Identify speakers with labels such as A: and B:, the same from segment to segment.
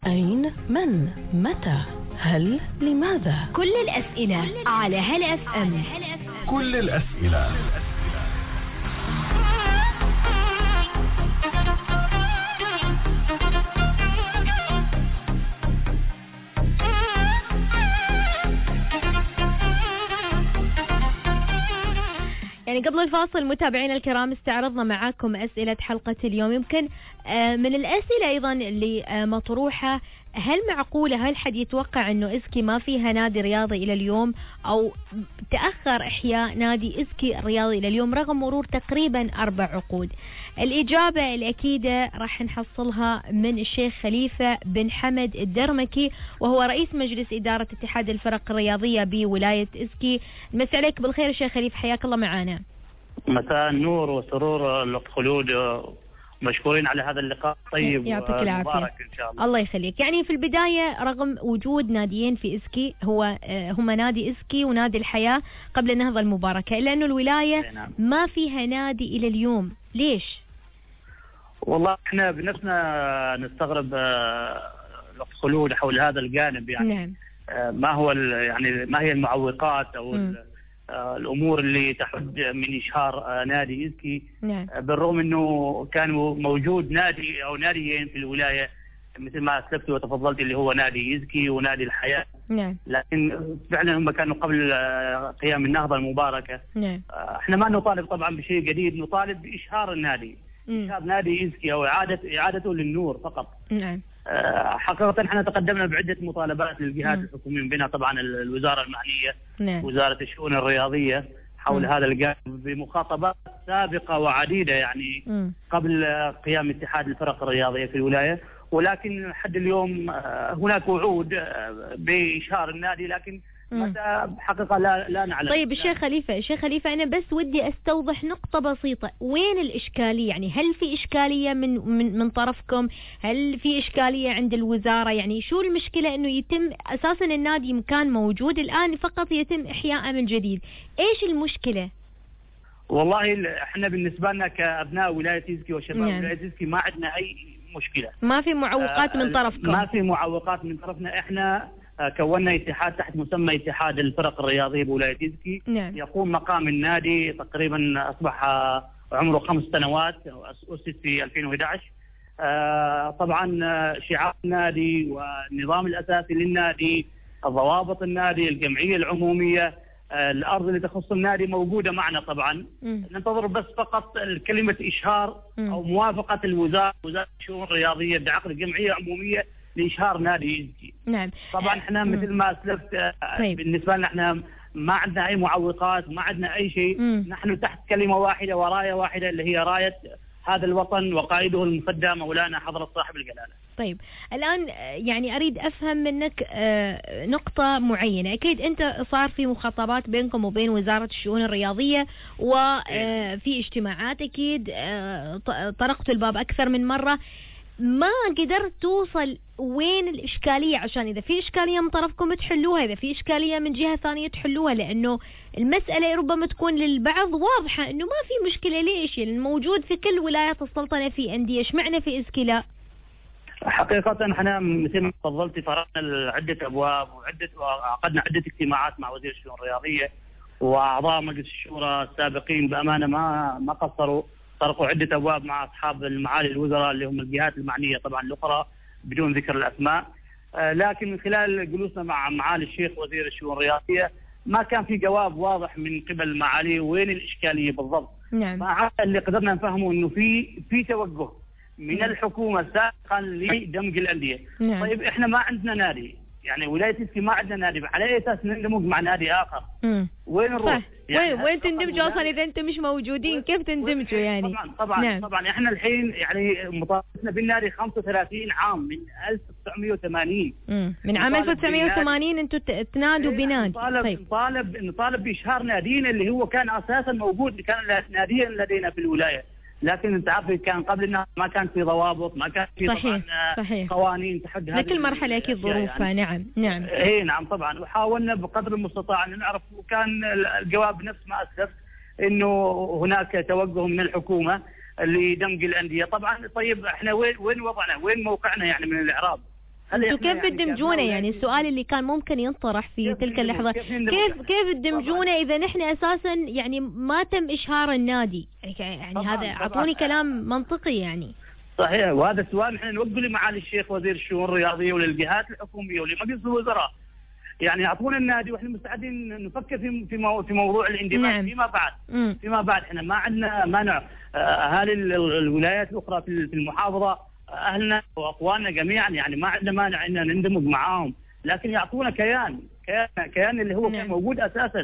A: أين؟ من؟ متى؟ هل؟ لماذا؟
B: كل الأسئلة على هلا اف ام.
C: كل الأسئلة.
B: يعني قبل الفاصل متابعينا الكرام استعرضنا معاكم أسئلة حلقة اليوم. يمكن من الأسئلة أيضا اللي مطروحة، هل معقولة هل حد يتوقع أنه إسكي ما فيها نادي رياضي إلى اليوم، أو تأخر إحياء نادي إسكي الرياضي إلى اليوم رغم مرور تقريبا 4 عقود؟ الإجابة الأكيدة راح نحصلها من الشيخ خليفة بن حمد الدرمكي، وهو رئيس مجلس إدارة اتحاد الفرق الرياضية بولاية إسكي. مساء عليك بالخير الشيخ خليفة، حياك الله معنا.
D: مساء النور وسرور الأخت خلود، مشكورين على هذا اللقاء الطيب
B: يعطيك العافية.
D: مبارك إن شاء الله.
B: الله يخليك. يعني في البداية رغم وجود ناديين في إسكي، هما نادي إسكي ونادي الحياة قبل النهضة المباركة، إلا أنه الولاية ما فيها نادي إلى اليوم، ليش؟
D: والله احنا بنفسنا نستغرب الأخت خلود حول هذا الجانب، يعني
B: نعم.
D: ما هي المعوقات أو الأمور اللي تحد من إشهار نادي إسكي؟
B: نعم.
D: بالرغم أنه كان موجود نادي أو ناديين في الولاية مثل ما أسلفت وتفضلت، اللي هو نادي إسكي ونادي الحياة.
B: نعم.
D: لكن فعلا هم كانوا قبل قيام النهضة المباركة.
B: نعم.
D: احنا ما نطالب طبعا بشيء جديد، نطالب بإشهار النادي، إشهار نادي إسكي أو إعادته للنور فقط.
B: نعم.
D: حقيقة احنا تقدمنا بعدة مطالبات للجهات الحكومية، من بينها طبعا الوزارة المعنية.
B: نعم.
D: وزارة الشؤون الرياضية حول هذا الجانب بمخاطبات سابقة وعديدة، يعني قبل قيام اتحاد الفرق الرياضية في الولاية، ولكن لحد اليوم هناك وعود بإشهار النادي، لكن متى حقيقة لا نعلم.
B: طيب الشيخ خليفة أنا بس ودي أستوضح نقطة بسيطة، وين الإشكالية؟ يعني هل في إشكالية من طرفكم؟ هل في إشكالية عند الوزارة؟ يعني شو المشكلة إنه يتم أساسا النادي كان موجود الآن فقط يتم إحياءه من جديد؟ إيش المشكلة؟
D: والله احنا بالنسبة لنا كأبناء ولاية إسكي وشباب ولاية إسكي ما عندنا أي مشكلة،
B: ما في معوقات من طرفكم؟
D: ما في معوقات من طرفنا. احنا كونا اتحاد تحت مسمى اتحاد الفرق الرياضية بولاية إسكي.
B: نعم.
D: يقوم مقام النادي تقريبا أصبح عمره 5 سنوات، أسس في 2011. طبعا شعار النادي والنظام الأساسي للنادي، ضوابط النادي، الجمعية العمومية، الأرض اللي تخص النادي موجودة معنا. طبعا ننتظر بس فقط كلمة إشهار أو موافقة وزارة الشؤون الرياضية بعقد جمعية عمومية لإشهار نادي إسكي.
B: نعم.
D: طبعا احنا مثل ما أسلفت بالنسبة لنا احنا ما عندنا أي معوقات، ما عندنا أي شيء. نحن تحت كلمة واحدة وراية واحدة اللي هي راية هذا الوطن وقائده المفدى مولانا حضرة صاحب الجلالة.
B: طيب الآن يعني أريد أفهم منك نقطة معينة. أكيد أنت صار في مخاطبات بينكم وبين وزارة الشؤون الرياضية وفي اجتماعات، أكيد طرقت الباب أكثر من مرة، ما قدرت توصل وين الإشكالية، عشان إذا في إشكالية من طرفكم تحلوها، إذا في إشكالية من جهة ثانية تحلوها، لأنه المسألة ربما تكون للبعض واضحة إنه ما في مشكلة. ليش؟ يعني الموجود في كل ولايات السلطنة في أندية، اشمعنى في إسكي لا؟
D: حقيقة احنا مثل ما تفضلت فرقنا عدة أبواب وعقدنا عدة اجتماعات مع وزير الشؤون الرياضية وأعضاء مجلس الشورى السابقين، بأمانة ما قصروا، طرقوا عدة أبواب مع أصحاب المعالي الوزراء اللي هم الجهات المعنية طبعا الأخرى بدون ذكر الأسماء. لكن من خلال جلوسنا مع معالي الشيخ وزير الشؤون الرياضية ما كان في جواب واضح من قبل معالي وين الإشكالية بالضبط.
B: نعم.
D: مع اللي قدرنا نفهمه إنه في توجه من الحكومة سابقا لدمج الأندية.
B: نعم.
D: طيب إحنا ما عندنا نادي، يعني ولاية إسكي ما عندنا نادي، على أي أساس نندمج مع نادي آخر؟ وين نروح؟
B: يعني وين تندمجوا أصلا إذا أنتم مش موجودين؟ كيف تندمجوا يعني؟
D: طبعا
B: نعم.
D: طبعا إحنا الحين يعني مطالبتنا بالنادي 35 عام من 1980.
B: من عام 1980 أنتم تنادوا بنادي.
D: طيب. نطالب بإشهار نادينا اللي هو كان أساسا موجود، كان ناديا لدينا في الولاية، لكن انت عارف كان قبل ما كان في ضوابط، ما كان في
B: صحيح.
D: قوانين تحد هذه
B: لكل مرحله اكيد ظروفها. يعني. نعم.
D: نعم طبعا. وحاولنا بقدر المستطاع ان نعرف، وكان الجواب نفس ما اسلف انه هناك توجه من الحكومه لدمج الانديه. طبعا طيب احنا وين وضعنا، وين موقعنا يعني من الاعراب؟
B: انتوا كيف بتدمجونه؟ يعني السؤال اللي كان ممكن ينطرح في تلك اللحظة، كيف تدمجونه إذا نحن أساسا يعني ما تم إشهار النادي؟ يعني هذا أعطوني كلام منطقي يعني.
D: صحيح، وهذا السؤال نحن نوجه لمعالي الشيخ وزير الشؤون الرياضية وللجهات الحكومية ولمجلس الوزراء، يعني يعطونا النادي واحنا مستعدين نفكر في موضوع الاندماج. نعم. فيما بعد احنا ما عندنا مانع. اهالي الولايات الاخرى في المحافظه اهلنا واخواننا جميعا، يعني ما عندنا مانع ان نندمج معاهم، لكن يعطونا كيان اللي هو كان موجود اساسا.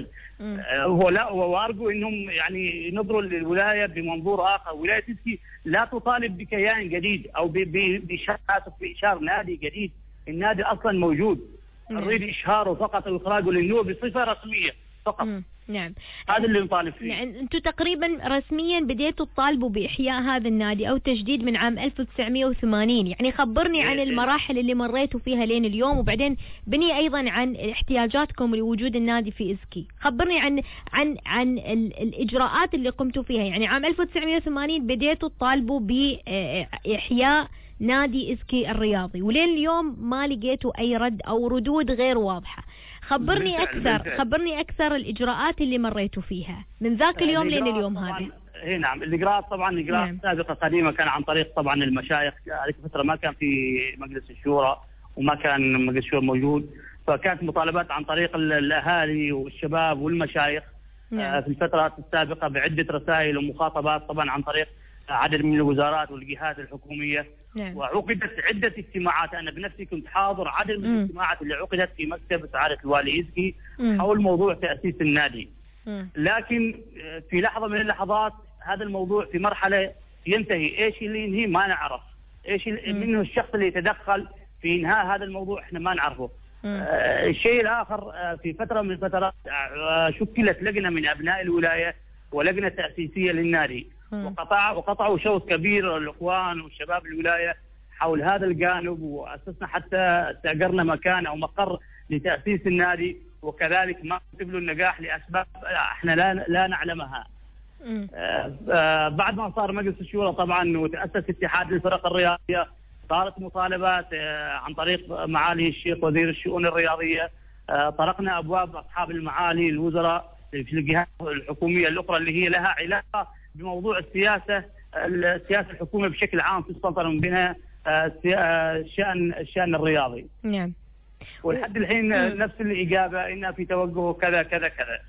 D: وارجو انهم يعني ينظروا للولايه بمنظور اخر. ولايه إسكي لا تطالب بكيان جديد او بإشهار نادي جديد، النادي اصلا موجود. نريد إشهاره فقط وإخراجه للنور بصفة رسمية فقط.
B: نعم،
D: هذا اللي نطالب فيه.
B: يعني أنتم تقريبا رسميا بديتوا تطالبوا بإحياء هذا النادي أو تجديد من عام 1980. يعني خبرني عن المراحل اللي مريتوا فيها لين اليوم، وبعدين بني أيضا عن احتياجاتكم لوجود النادي في إسكي. خبرني عن الإجراءات اللي قمتوا فيها. يعني عام 1980 بديتوا تطالبوا بإحياء نادي إسكي الرياضي، ولين اليوم ما لقيتوا أي رد أو ردود غير واضحة. خبرني أكثر الإجراءات اللي مريتوا فيها من ذاك اليوم لين اليوم هذا.
D: نعم، الإجراءات طبعا إجراءات سابقة قديمة كان عن طريق طبعا المشايخ. هذيك الفترة ما كان في مجلس الشورى وما كان مجلس الشورى موجود، فكانت مطالبات عن طريق الأهالي والشباب والمشايخ. في الفترات السابقة بعدة رسائل ومخاطبات طبعا عن طريق عدد من الوزارات والجهات الحكومية. وعقدت عدة اجتماعات. أنا بنفسي كنت حاضر عدد من الاجتماعات اللي عقدت في مكتب سعادة الوالي إسكي حول موضوع تأسيس النادي. لكن في لحظة من اللحظات هذا الموضوع في مرحلة ينتهي. إيش اللي ينهي ما نعرف، إيش منه الشخص اللي يتدخل في إنهاء هذا الموضوع إحنا ما نعرفه. الشيء الآخر، في فترة من الفترات شكلت لجنة من أبناء الولاية ولجنة تأسيسية للنادي، وقطعوا شوط كبير الإخوان والشباب الولاية حول هذا الجانب، وأسسنا حتى استأجرنا مكان أو مقر لتأسيس النادي، وكذلك ما كتب له النجاح لأسباب احنا لا نعلمها. بعد ما صار مجلس الشورى طبعا وتأسس اتحاد الفرق الرياضية، صارت مطالبات عن طريق معالي الشيخ وزير الشؤون الرياضية. طرقنا أبواب أصحاب المعالي الوزراء في الجهات الحكومية الأخرى اللي هي لها علاقة بموضوع السياسة الحكومية بشكل عام في السلطنة، من بينها الشأن الرياضي.
B: نعم.
D: ولحد الحين نفس الإجابة، إنها في توجه كذا كذا كذا.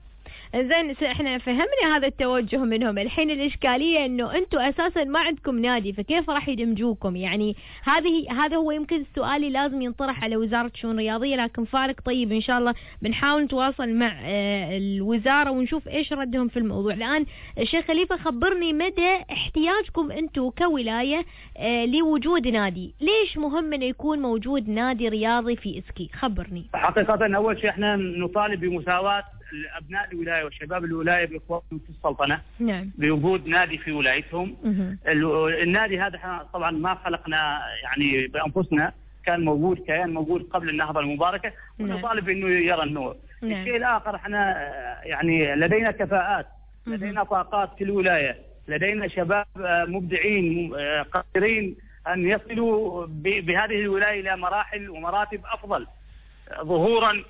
B: زين، احنا فهمنا هذا التوجه منهم. الحين الإشكالية إنه أنتم أساسا ما عندكم نادي، فكيف راح يدمجوكم؟ يعني هذا هو يمكن السؤال اللي لازم ينطرح على وزارة الشؤون الرياضية. لكن فارق طيب، إن شاء الله بنحاول نتواصل مع الوزارة ونشوف إيش ردهم في الموضوع. الآن الشيخ خليفة، خبرني مدى احتياجكم أنتم كولاية لوجود نادي. ليش مهم إنه يكون موجود نادي رياضي في إسكي؟ خبرني.
D: حقيقة أول شيء احنا نطالب بمساواة أبناء الولاية وشباب الولاية بإخوانهم في السلطنة.
B: نعم.
D: بوجود نادي في ولايتهم. النادي هذا طبعا ما خلقنا يعني بأنفسنا، كان موجود كيان موجود قبل النهضة المباركة، ونطالب إنه يرى النور. الشيء الآخر، احنا يعني لدينا كفاءات، لدينا طاقات في الولاية، لدينا شباب مبدعين قادرين أن يصلوا بهذه الولاية إلى مراحل ومراتب أفضل ظهورا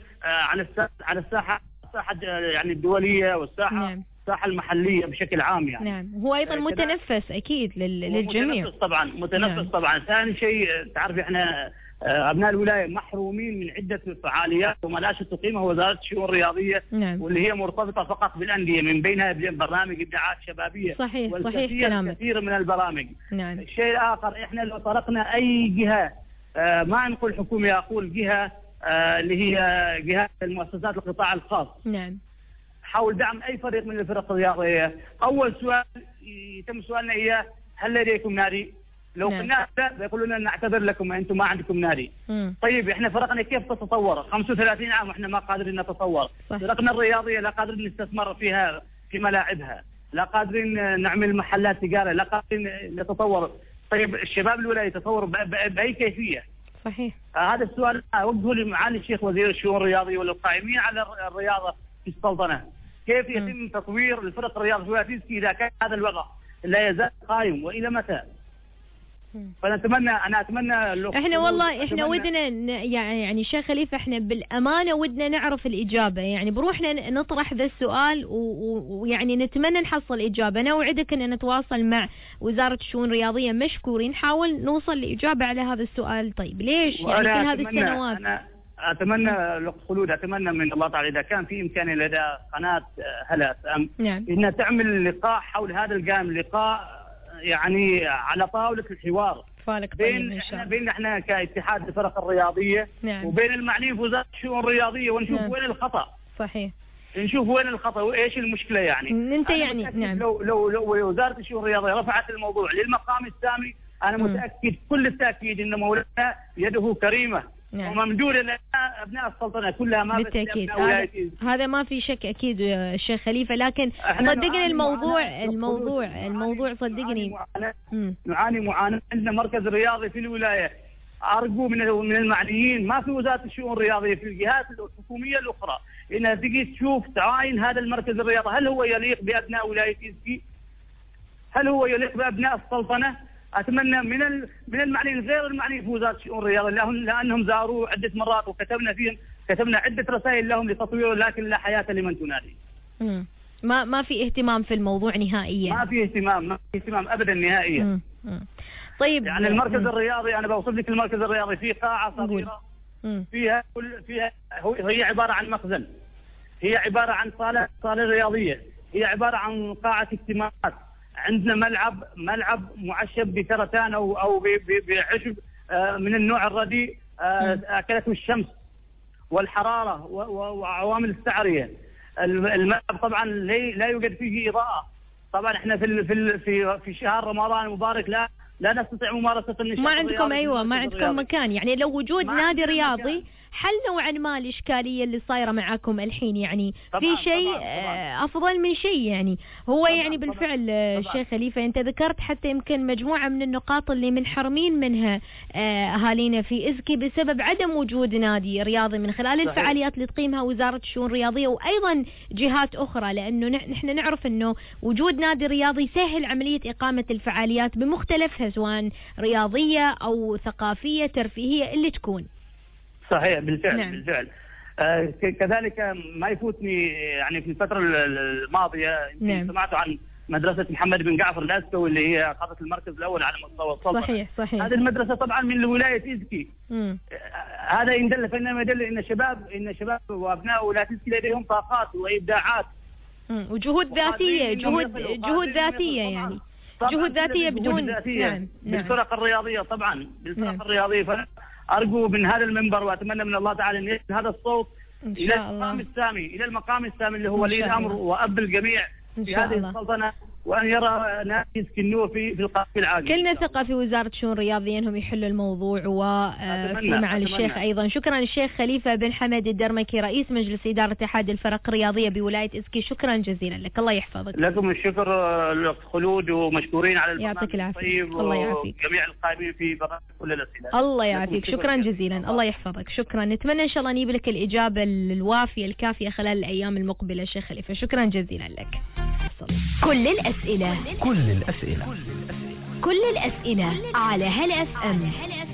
D: على الساحة يعني الدولية والساحة الساحة المحلية بشكل عام يعني.
B: نعم، هو أيضا متنفس أكيد للجميع.
D: متنفس طبعا. ثاني شيء، تعرف احنا أبناء الولاية محرومين من عدة فعاليات ومناشط تقيمها وزارة الشؤون الرياضية. واللي هي مرتبطة فقط بالأندية، من بينها برنامج إبداعات شبابية.
B: صحيح كلامك.
D: كثير من البرامج.
B: نعم.
D: الشيء الآخر، احنا لو طرقنا أي جهة، ما نقول حكومة، أقول جهة اللي هي جهات المؤسسات القطاع الخاص.
B: نعم.
D: حول دعم أي فريق من الفرق الرياضية، أول سؤال يتم سؤالنا إياه: هل لديكم نادي؟ لو قلنا لا، يقولون لنا نعتذر لكم، أنتم ما عندكم نادي. طيب إحنا فرقنا كيف تتطور؟ 35 عام وإحنا ما قادرين نتطور. فرقنا الرياضية لا قادرين نستثمر فيها في ملاعبها، لا قادرين نعمل محلات تجارة، لا قادرين نتطور. طيب الشباب الولاية يتطور بأي كيفية؟
B: صحيح.
D: هذا السؤال أوجهه لمعالي الشيخ وزير الشؤون الرياضية والقائمين على الرياضة في السلطنة. كيف يتم تطوير الفرق الرياضية في ولاية إسكي إذا كان هذا الوضع لا يزال قائم، وإلى متى؟ أنا أتمنى
B: احنا والله احنا ودنا يعني شيخ خليفة، احنا بالأمانة ودنا نعرف الإجابة، يعني بروحنا نطرح ذا السؤال ويعني نتمنى نحصل إجابة. أنا أوعدك أن نتواصل مع وزارة الشؤون الرياضية مشكورين، نحاول نوصل لإجابة على هذا السؤال. طيب ليش يعني كل هذه السنوات؟
D: أنا أتمنى خلود، أتمنى من الله تعالى إذا كان في إمكانية لدى قناة هلا
B: نعم.
D: إنها تعمل لقاء حول هذا الجانب، لقاء يعني على طاولة الحوار بين احنا كاتحاد الفرق الرياضية،
B: نعم.
D: وبين المعنيين في وزارة الشؤون الرياضية، ونشوف
B: نعم.
D: وين الخطأ.
B: صحيح.
D: نشوف وين الخطأ وايش المشكلة يعني.
B: انت يعني نعم.
D: لو وزارة الشؤون الرياضية رفعت الموضوع للمقام السامي، انا متأكد كل التأكيد ان مولانا يده كريمة،
B: نعم.
D: وممدودة لأبناء السلطنة كلها، ما
B: بالتأكيد هذا ما في شك أكيد الشيخ خليفة، لكن صدقني الموضوع صدقني
D: نعاني معاناة. عندنا مركز رياضي في الولاية، أرجو من المعنيين، ما في وزارة الشؤون الرياضية، في الجهات الحكومية الأخرى، إنها تجي تشوف تعاين هذا المركز الرياضي، هل هو يليق بأبناء ولاية إزكي؟ هل هو يليق بأبناء السلطنة؟ أتمنى من المعنيين غير المعنيين في وزارة الشؤون الرياضية، لأنهم زاروا عدة مرات كتبنا عدة رسائل لهم لتطويره، لكن لا حياة لمن تنادي.
B: ما في اهتمام في الموضوع نهائيا.
D: ما في اهتمام أبدا نهائيا.
B: طيب
D: يعني المركز الرياضي، أنا بوصف لك المركز الرياضي فيه قاعة صغيرة فيها هي عبارة عن مخزن، هي عبارة عن صالة رياضية، هي عبارة عن قاعة اجتماعات. عندنا ملعب معشب بكرتان أو بعشب من النوع الرديء، أكلته الشمس والحرارة وعوامل السعرية. الملعب طبعا لا يوجد فيه إضاءة. طبعا احنا في شهر رمضان المبارك لا نستطيع ممارسة النشاط.
B: ما عندكم مكان، يعني لو وجود نادي رياضي حل نوعا ما الإشكالية اللي صايرة معكم الحين، يعني في شيء أفضل من شيء يعني. هو يعني بالفعل الشيخ خليفة أنت ذكرت حتى يمكن مجموعة من النقاط اللي منحرمين منها أهالينا في إزكي بسبب عدم وجود نادي رياضي من خلال الفعاليات اللي تقيمها وزارة الشؤون الرياضية وأيضا جهات أخرى، لأنه نحن نعرف أنه وجود نادي رياضي يسهل عملية إقامة الفعاليات بمختلفها، سواء رياضية أو ثقافية ترفيهية اللي تكون.
D: صحيح بالفعل.
B: نعم.
D: بالفعل. كذلك ما يفوتني يعني في الفترة الماضية،
B: نعم.
D: سمعت عن مدرسة محمد بن جعفر الأسكوي اللي هي أخذت المركز الأول على مستوى السلطنة.
B: صحيح.
D: هذه المدرسة طبعا من ولاية إزكي. هذا إن دل فإنما يدل إن شباب وأبناء ولاية إزكي لديهم طاقات وإبداعات
B: وجهود ذاتية، جهود ذاتية يعني جهود ذاتية بدون
D: نعم. بالفرق الرياضية طبعا بالفرق الرياضية. فأرجو من هذا المنبر وأتمنى من الله تعالى أن يجعل هذا الصوت إلى المقام السامي اللي هو ولي الأمر وأب الجميع في هذه السلطنة، وأن يرى ناس النور في القلب العاجل.
B: كلنا ثقة في وزارة الشؤون الرياضية أنهم يحلوا الموضوع، وفي معالي الشيخ أيضا. شكرا الشيخ خليفة بن حمد الدرمكي رئيس مجلس إدارة اتحاد الفرق الرياضية بولاية إزكي، شكرا جزيلا لك. الله يحفظك.
D: لكم الشكر خلود، ومشكورين على
B: يعطيك العافية. الله يعافيك.
D: وجميع القائمين في برنامج كل الأسئلة.
B: الله يعافيك. شكرا جزيلا. الله يحفظك. شكرا. نتمنى إن شاء الله نجيب لك الإجابة الوافية الكافية خلال الأيام المقبلة شيخ خليفة. شكرا جزيلا لك.
A: كل الأسئلة على هلا FM.